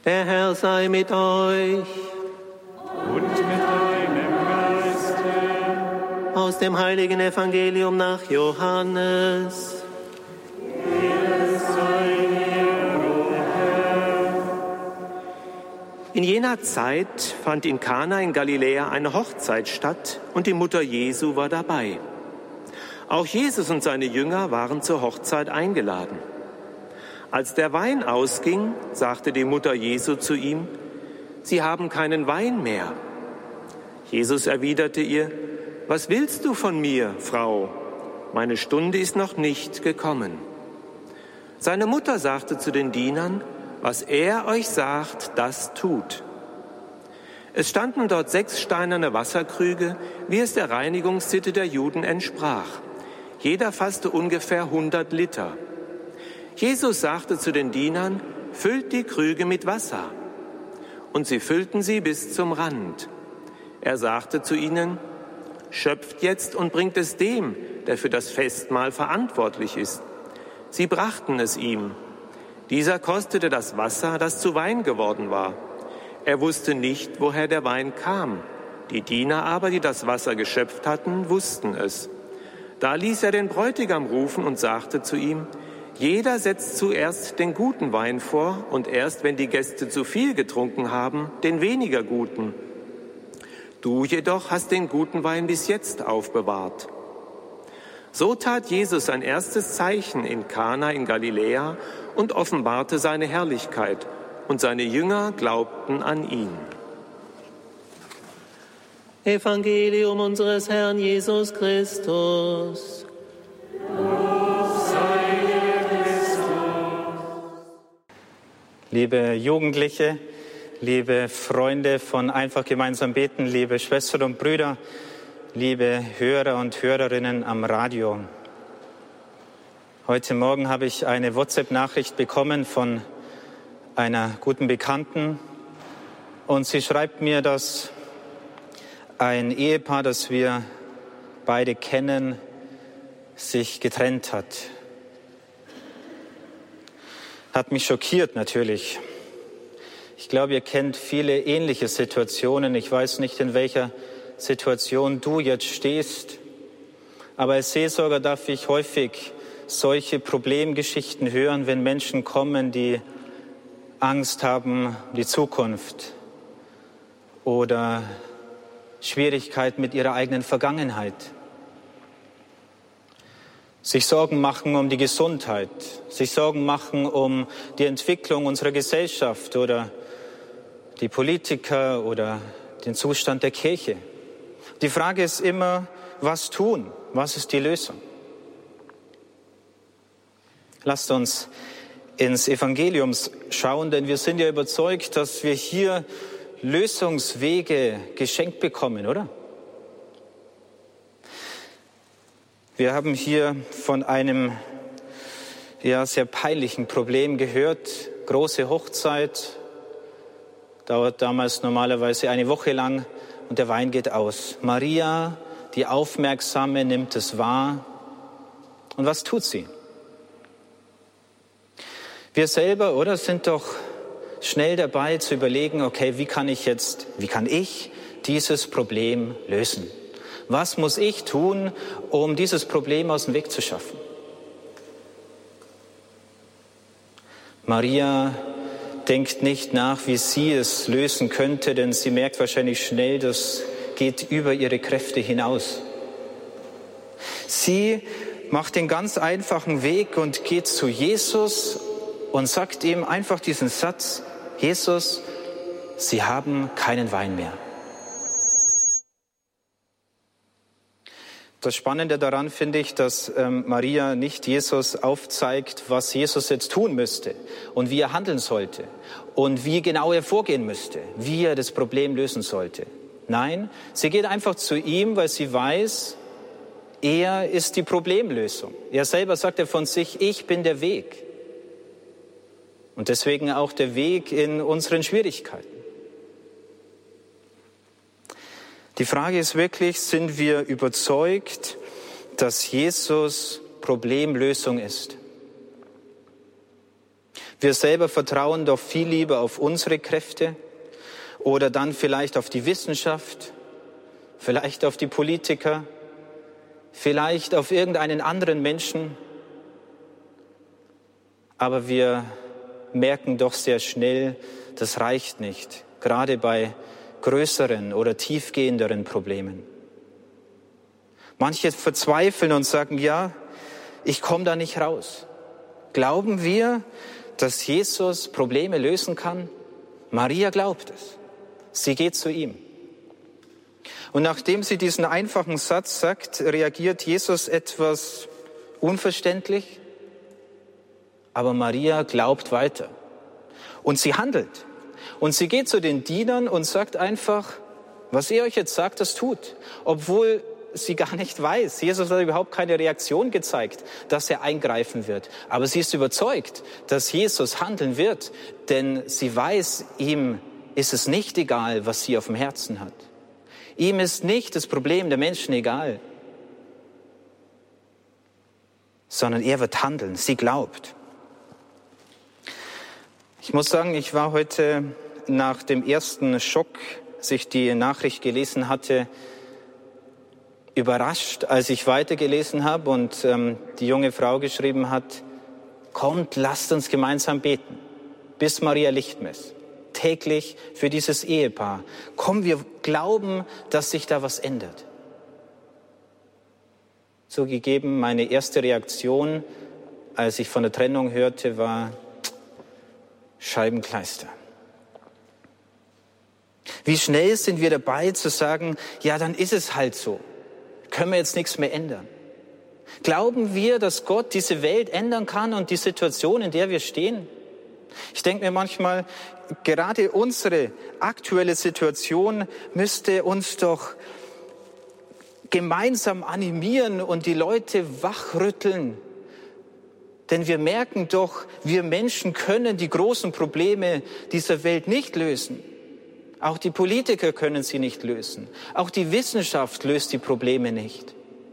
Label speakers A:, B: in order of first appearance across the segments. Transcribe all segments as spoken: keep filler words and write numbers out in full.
A: Der Herr sei mit euch.
B: Und mit deinem Geiste.
A: Aus dem heiligen Evangelium nach Johannes.
B: Ehre sei dir, o Herr.
A: In jener Zeit fand in Kana in Galiläa eine Hochzeit statt und die Mutter Jesu war dabei. Auch Jesus und seine Jünger waren zur Hochzeit eingeladen. Als der Wein ausging, sagte die Mutter Jesu zu ihm: Sie haben keinen Wein mehr. Jesus erwiderte ihr: Was willst du von mir, Frau? Meine Stunde ist noch nicht gekommen. Seine Mutter sagte zu den Dienern: Was er euch sagt, das tut. Es standen dort sechs steinerne Wasserkrüge, wie es der Reinigungssitte der Juden entsprach. Jeder fasste ungefähr hundert Liter. Jesus sagte zu den Dienern: Füllt die Krüge mit Wasser. Und sie füllten sie bis zum Rand. Er sagte zu ihnen: Schöpft jetzt und bringt es dem, der für das Festmahl verantwortlich ist. Sie brachten es ihm. Dieser kostete das Wasser, das zu Wein geworden war. Er wusste nicht, woher der Wein kam. Die Diener aber, die das Wasser geschöpft hatten, wussten es. Da ließ er den Bräutigam rufen und sagte zu ihm: Jeder setzt zuerst den guten Wein vor und erst, wenn die Gäste zu viel getrunken haben, den weniger guten. Du jedoch hast den guten Wein bis jetzt aufbewahrt. So tat Jesus ein erstes Zeichen in Kana in Galiläa und offenbarte seine Herrlichkeit, und seine Jünger glaubten an ihn. Evangelium unseres Herrn Jesus Christus.
C: Liebe Jugendliche, liebe Freunde von Einfach gemeinsam beten, liebe Schwestern und Brüder, liebe Hörer und Hörerinnen am Radio. Heute Morgen habe ich eine WhatsApp-Nachricht bekommen von einer guten Bekannten und sie schreibt mir, dass ein Ehepaar, das wir beide kennen, sich getrennt hat. Hat mich schockiert natürlich. Ich glaube, ihr kennt viele ähnliche Situationen. Ich weiß nicht, in welcher Situation du jetzt stehst. Aber als Seelsorger darf ich häufig solche Problemgeschichten hören, wenn Menschen kommen, die Angst haben um die Zukunft oder Schwierigkeiten mit ihrer eigenen Vergangenheit. Sich Sorgen machen um die Gesundheit, sich Sorgen machen um die Entwicklung unserer Gesellschaft oder die Politiker oder den Zustand der Kirche. Die Frage ist immer, was tun? Was ist die Lösung? Lasst uns ins Evangelium schauen, denn wir sind ja überzeugt, dass wir hier Lösungswege geschenkt bekommen, oder? Wir haben hier von einem ja, sehr peinlichen Problem gehört. Große Hochzeit, dauert damals normalerweise eine Woche lang und der Wein geht aus. Maria, die Aufmerksame, nimmt es wahr. Und was tut sie? Wir selber, oder, sind doch schnell dabei zu überlegen, okay, wie kann ich jetzt, wie kann ich dieses Problem lösen? Was muss ich tun, um dieses Problem aus dem Weg zu schaffen? Maria denkt nicht nach, wie sie es lösen könnte, denn sie merkt wahrscheinlich schnell, das geht über ihre Kräfte hinaus. Sie macht den ganz einfachen Weg und geht zu Jesus und sagt ihm einfach diesen Satz: Jesus, Sie haben keinen Wein mehr. Das Spannende daran finde ich, dass ähm, Maria nicht Jesus aufzeigt, was Jesus jetzt tun müsste und wie er handeln sollte und wie genau er vorgehen müsste, wie er das Problem lösen sollte. Nein, sie geht einfach zu ihm, weil sie weiß, er ist die Problemlösung. Er selber sagt er von sich, ich bin der Weg. Und deswegen auch der Weg in unseren Schwierigkeiten. Die Frage ist wirklich, sind wir überzeugt, dass Jesus Problemlösung ist? Wir selber vertrauen doch viel lieber auf unsere Kräfte oder dann vielleicht auf die Wissenschaft, vielleicht auf die Politiker, vielleicht auf irgendeinen anderen Menschen. Aber wir merken doch sehr schnell, das reicht nicht, gerade bei größeren oder tiefgehenderen Problemen. Manche verzweifeln und sagen, ja, ich komme da nicht raus. Glauben wir, dass Jesus Probleme lösen kann? Maria glaubt es. Sie geht zu ihm. Und nachdem sie diesen einfachen Satz sagt, reagiert Jesus etwas unverständlich. Aber Maria glaubt weiter. Und sie handelt. Und sie geht zu den Dienern und sagt einfach, was er euch jetzt sagt, das tut. Obwohl sie gar nicht weiß. Jesus hat überhaupt keine Reaktion gezeigt, dass er eingreifen wird. Aber sie ist überzeugt, dass Jesus handeln wird. Denn sie weiß, ihm ist es nicht egal, was sie auf dem Herzen hat. Ihm ist nicht das Problem der Menschen egal. Sondern er wird handeln. Sie glaubt. Ich muss sagen, ich war heute nach dem ersten Schock, als ich die Nachricht gelesen hatte, überrascht, als ich weitergelesen habe und ähm, die junge Frau geschrieben hat, kommt, lasst uns gemeinsam beten, bis Maria Lichtmess, täglich für dieses Ehepaar. Komm, wir glauben, dass sich da was ändert. Zugegeben, meine erste Reaktion, als ich von der Trennung hörte, war Scheibenkleister. Wie schnell sind wir dabei zu sagen, ja, dann ist es halt so. Können wir jetzt nichts mehr ändern? Glauben wir, dass Gott diese Welt ändern kann und die Situation, in der wir stehen? Ich denke mir manchmal, gerade unsere aktuelle Situation müsste uns doch gemeinsam animieren und die Leute wachrütteln. Denn wir merken doch, wir Menschen können die großen Probleme dieser Welt nicht lösen. Auch die Politiker können sie nicht lösen. Auch die Wissenschaft löst die Probleme nicht.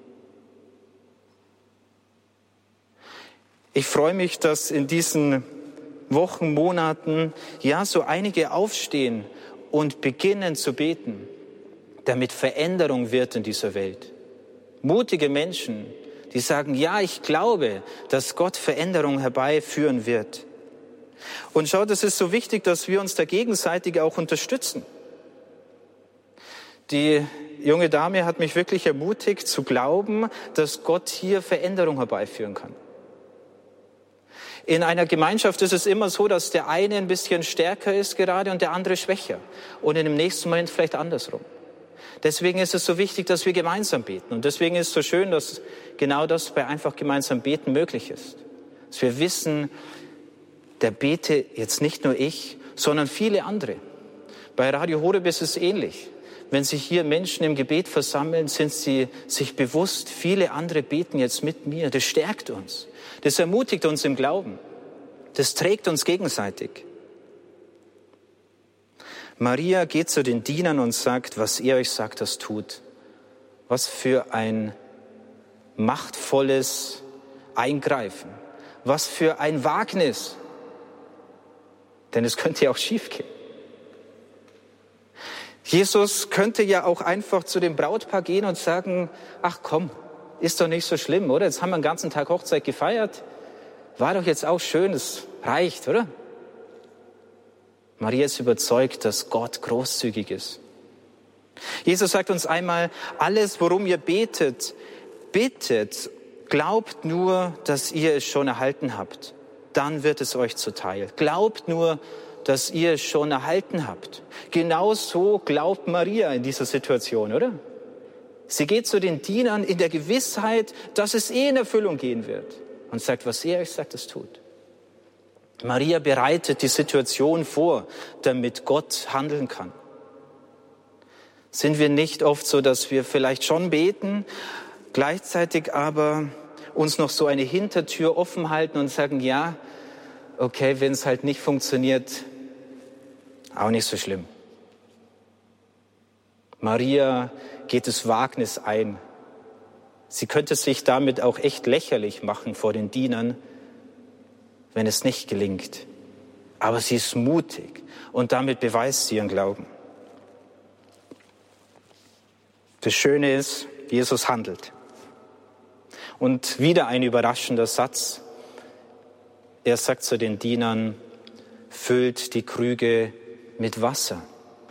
C: Ich freue mich, dass in diesen Wochen, Monaten, ja, so einige aufstehen und beginnen zu beten, damit Veränderung wird in dieser Welt. Mutige Menschen, die sagen, ja, ich glaube, dass Gott Veränderung herbeiführen wird. Und schaut, es ist so wichtig, dass wir uns da gegenseitig auch unterstützen. Die junge Dame hat mich wirklich ermutigt zu glauben, dass Gott hier Veränderung herbeiführen kann. In einer Gemeinschaft ist es immer so, dass der eine ein bisschen stärker ist gerade und der andere schwächer. Und in dem nächsten Moment vielleicht andersrum. Deswegen ist es so wichtig, dass wir gemeinsam beten. Und deswegen ist es so schön, dass genau das bei einfach gemeinsam beten möglich ist. Dass wir wissen, der bete jetzt nicht nur ich, sondern viele andere. Bei Radio Horeb ist es ähnlich. Wenn sich hier Menschen im Gebet versammeln, sind sie sich bewusst, viele andere beten jetzt mit mir. Das stärkt uns. Das ermutigt uns im Glauben. Das trägt uns gegenseitig. Maria geht zu den Dienern und sagt, was er euch sagt, das tut. Was für ein machtvolles Eingreifen. Was für ein Wagnis. Denn es könnte ja auch schief gehen. Jesus könnte ja auch einfach zu dem Brautpaar gehen und sagen, ach komm, ist doch nicht so schlimm, oder? Jetzt haben wir den ganzen Tag Hochzeit gefeiert. War doch jetzt auch schön, es reicht, oder? Maria ist überzeugt, dass Gott großzügig ist. Jesus sagt uns einmal, alles, worum ihr betet, bittet, glaubt nur, dass ihr es schon erhalten habt. Dann wird es euch zuteil. Glaubt nur, dass ihr es schon erhalten habt. Genau so glaubt Maria in dieser Situation, oder? Sie geht zu den Dienern in der Gewissheit, dass es eh in Erfüllung gehen wird. Und sagt, was er euch sagt, das tut. Maria bereitet die Situation vor, damit Gott handeln kann. Sind wir nicht oft so, dass wir vielleicht schon beten, gleichzeitig aber uns noch so eine Hintertür offen halten und sagen, ja, okay, wenn es halt nicht funktioniert, auch nicht so schlimm. Maria geht das Wagnis ein. Sie könnte sich damit auch echt lächerlich machen vor den Dienern, wenn es nicht gelingt. Aber sie ist mutig und damit beweist sie ihren Glauben. Das Schöne ist, Jesus handelt. Und wieder ein überraschender Satz. Er sagt zu den Dienern, füllt die Krüge mit Wasser.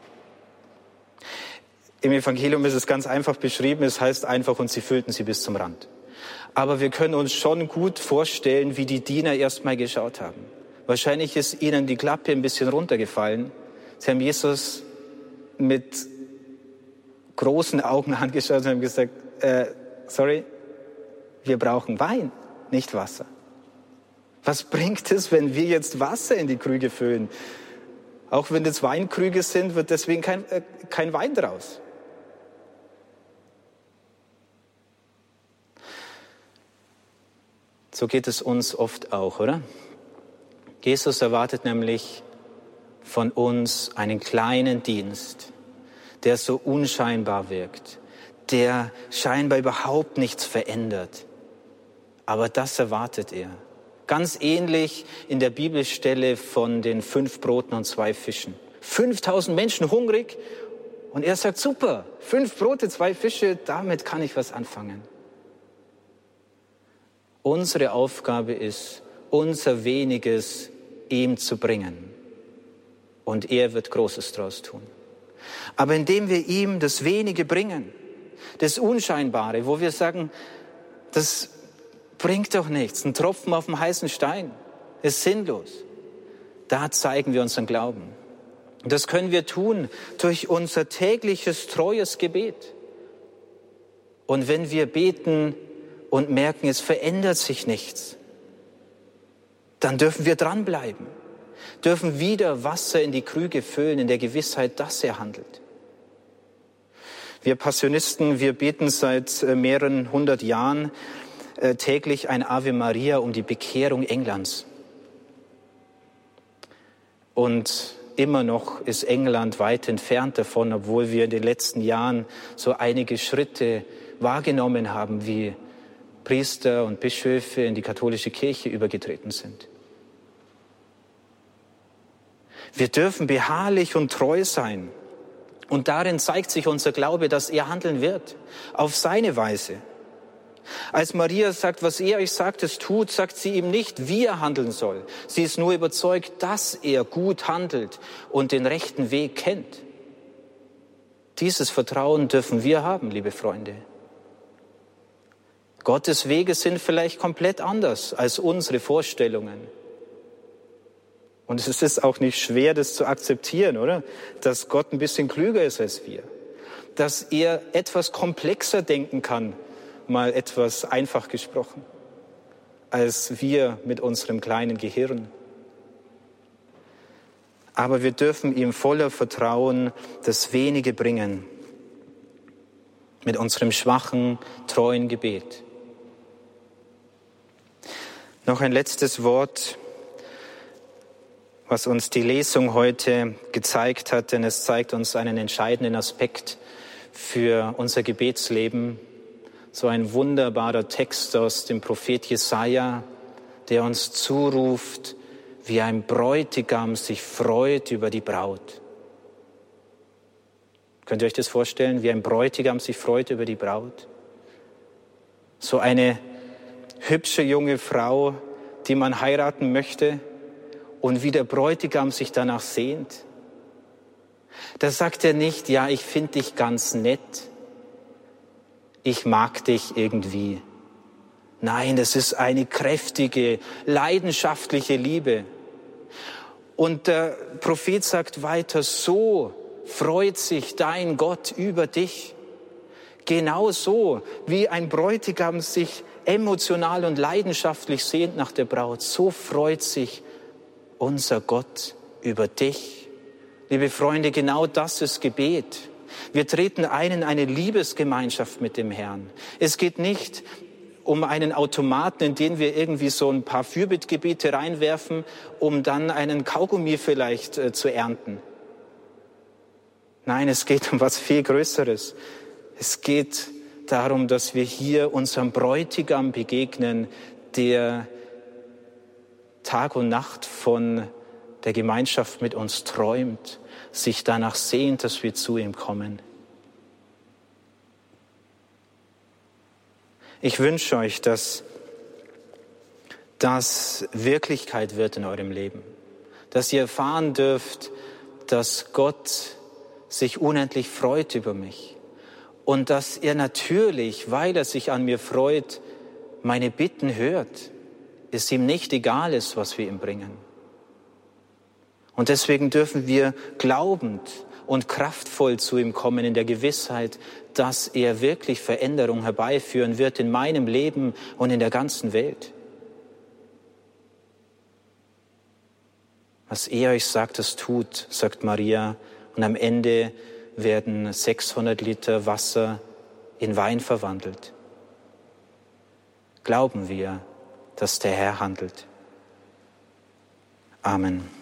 C: Im Evangelium ist es ganz einfach beschrieben, es heißt einfach, und sie füllten sie bis zum Rand. Aber wir können uns schon gut vorstellen, wie die Diener erst mal geschaut haben. Wahrscheinlich ist ihnen die Klappe ein bisschen runtergefallen. Sie haben Jesus mit großen Augen angeschaut und haben gesagt, äh, sorry, wir brauchen Wein, nicht Wasser. Was bringt es, wenn wir jetzt Wasser in die Krüge füllen? Auch wenn das Weinkrüge sind, wird deswegen kein, äh, kein Wein draus. So geht es uns oft auch, oder? Jesus erwartet nämlich von uns einen kleinen Dienst, der so unscheinbar wirkt, der scheinbar überhaupt nichts verändert. Aber das erwartet er. Ganz ähnlich in der Bibelstelle von den fünf Broten und zwei Fischen. fünftausend Menschen hungrig und er sagt, super, fünf Brote, zwei Fische, damit kann ich was anfangen. Unsere Aufgabe ist, unser Weniges ihm zu bringen. Und er wird Großes draus tun. Aber indem wir ihm das Wenige bringen, das Unscheinbare, wo wir sagen, das bringt doch nichts, ein Tropfen auf dem heißen Stein, ist sinnlos. Da zeigen wir unseren Glauben. Und das können wir tun durch unser tägliches, treues Gebet. Und wenn wir beten und merken, es verändert sich nichts, dann dürfen wir dranbleiben, dürfen wieder Wasser in die Krüge füllen, in der Gewissheit, dass er handelt. Wir Passionisten, wir beten seit mehreren hundert Jahren äh, täglich ein Ave Maria um die Bekehrung Englands. Und immer noch ist England weit entfernt davon, obwohl wir in den letzten Jahren so einige Schritte wahrgenommen haben, wie Priester und Bischöfe in die katholische Kirche übergetreten sind. Wir dürfen beharrlich und treu sein. Und darin zeigt sich unser Glaube, dass er handeln wird, auf seine Weise. Als Maria sagt, was er euch sagt, es tut, sagt sie ihm nicht, wie er handeln soll. Sie ist nur überzeugt, dass er gut handelt und den rechten Weg kennt. Dieses Vertrauen dürfen wir haben, liebe Freunde. Gottes Wege sind vielleicht komplett anders als unsere Vorstellungen. Und es ist auch nicht schwer, das zu akzeptieren, oder? Dass Gott ein bisschen klüger ist als wir. Dass er etwas komplexer denken kann, mal etwas einfach gesprochen, als wir mit unserem kleinen Gehirn. Aber wir dürfen ihm voller Vertrauen das Wenige bringen. Mit unserem schwachen, treuen Gebet. Noch ein letztes Wort, was uns die Lesung heute gezeigt hat, denn es zeigt uns einen entscheidenden Aspekt für unser Gebetsleben. So ein wunderbarer Text aus dem Prophet Jesaja, der uns zuruft, wie ein Bräutigam sich freut über die Braut. Könnt ihr euch das vorstellen, wie ein Bräutigam sich freut über die Braut? So eine hübsche junge Frau, die man heiraten möchte und wie der Bräutigam sich danach sehnt. Da sagt er nicht, ja, ich finde dich ganz nett, ich mag dich irgendwie. Nein, es ist eine kräftige, leidenschaftliche Liebe. Und der Prophet sagt weiter, so freut sich dein Gott über dich. Genau so, wie ein Bräutigam sich emotional und leidenschaftlich sehnt nach der Braut, so freut sich unser Gott über dich. Liebe Freunde, genau das ist Gebet. Wir treten ein in eine Liebesgemeinschaft mit dem Herrn. Es geht nicht um einen Automaten, in den wir irgendwie so ein paar Fürbittgebete reinwerfen, um dann einen Kaugummi vielleicht äh, zu ernten. Nein, es geht um was viel Größeres. Es geht darum, dass wir hier unserem Bräutigam begegnen, der Tag und Nacht von der Gemeinschaft mit uns träumt, sich danach sehnt, dass wir zu ihm kommen. Ich wünsche euch, dass das Wirklichkeit wird in eurem Leben, dass ihr erfahren dürft, dass Gott sich unendlich freut über mich und dass er natürlich, weil er sich an mir freut, meine Bitten hört, es ihm nicht egal ist, was wir ihm bringen. Und deswegen dürfen wir glaubend und kraftvoll zu ihm kommen in der Gewissheit, dass er wirklich Veränderung herbeiführen wird in meinem Leben und in der ganzen Welt. Was er euch sagt, das tut, sagt Maria. Und am Ende werden sechshundert Liter Wasser in Wein verwandelt. Glauben wir, dass der Herr handelt. Amen.